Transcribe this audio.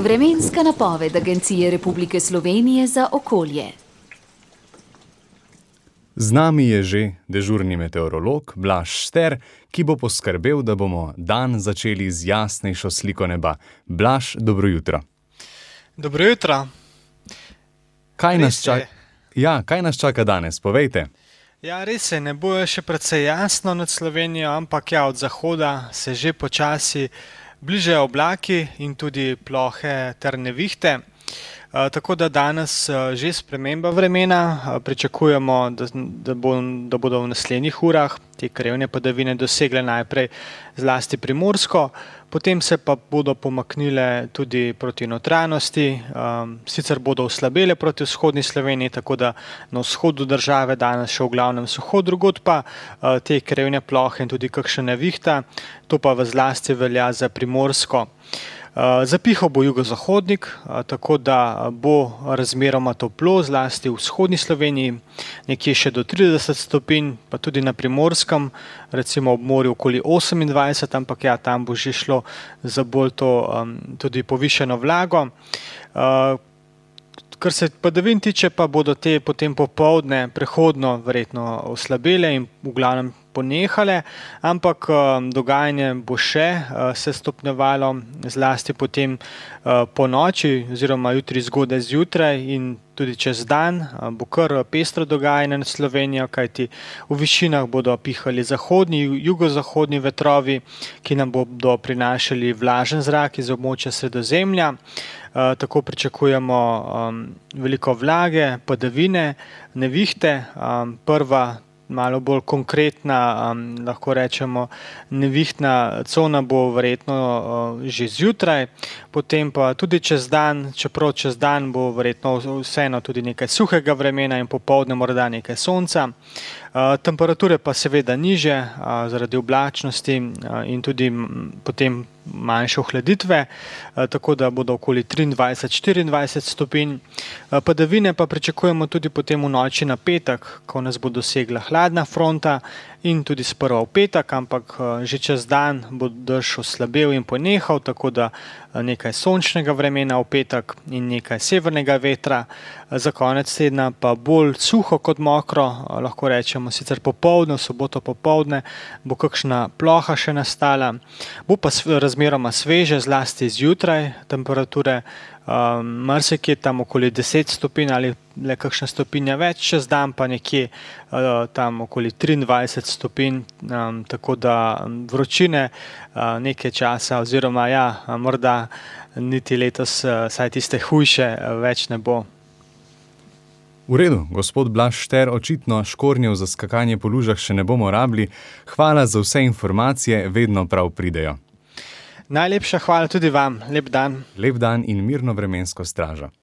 Vremenska napoved Agencije Republike Slovenije za okolje. Z nami je že dežurni meteorolog Blaž Šter, ki bo poskrbel, da bomo dan začeli z jasnejšo sliko neba. Blaž, dobro jutro. Dobro jutro. Kaj nas čaka danes? Povejte. Ja, res je, nebo je še precej jasno nad Slovenijo, ampak od zahoda se že počasi bližajo oblaki in tudi plohe ter nevihte. Tako da danes že sprememba vremena, pričakujemo, da bodo v naslednjih urah te krajevne padavine dosegle najprej zlasti Primorsko, potem se pa bodo pomaknile tudi proti notranjosti, sicer bodo oslabele proti vzhodni Sloveniji, tako da na vzhodu države danes še v glavnem suho, drugod pa te krajevne plohe in tudi kakšna nevihta, to pa v zlasti velja za Primorsko. Zapihal bo jugozahodnik, tako da bo razmeroma toplo, zlasti v vzhodni Sloveniji, nekje še do 30 stopinj, pa tudi na Primorskem, recimo ob morju okoli 28, ampak tam bo že šlo za bolj to tudi povišeno vlago. Kar se padavin tiče, pa bodo te potem popoldne prehodno verjetno oslabele in v glavnem ponehale, ampak dogajanje bo še se stopnjevalo, zlasti potem po noči oziroma jutri zgodaj zjutraj in tudi čez dan bo kar pestro dogajanje nad Slovenijo, kajti v višinah bodo pihali zahodni, jugozahodni vetrovi, ki nam bodo prinašali vlažen zrak iz območja Sredozemlja. Tako pričakujemo veliko vlage, padavine, nevihte. Prva malo bolj konkretna, lahko rečemo, nevihtna cona bo verjetno že zjutraj, potem pa tudi čez dan, čeprav čez dan bo verjetno vseeno tudi nekaj suhega vremena in popoldne morda nekaj sonca. Temperature pa seveda nižje zaradi oblačnosti in tudi potem manjše ohladitve, tako da bodo okoli 23-24 stopinj. Padavine pa pričakujemo tudi potem v noči na petek, ko nas bo dosegla hladna fronta in tudi sprva v petek, ampak že čez dan bo dež oslabel in ponehal, tako da nekaj sončnega vremena v petek in nekaj severnega vetra. Za konec tedna pa bolj suho kot mokro, lahko rečemo sicer popoldne, v soboto popoldne bo kakšna ploha še nastala, bo pa razmeroma sveže, zlasti zjutraj, temperature marsikje tam okoli 10 stopinj ali le kakšna stopinja več, čez dan pa nekje tam okoli 23 stopinj, tako da vročine nekaj časa oziroma morda niti letos saj tiste hujše več ne bo. V redu, gospod Blaž Šter, očitno škornjev za skakanje po lužah še ne bomo rabili. Hvala za vse informacije, vedno prav pridejo. Najlepša hvala tudi vam, lep dan. Lep dan in mirno vremensko stražo.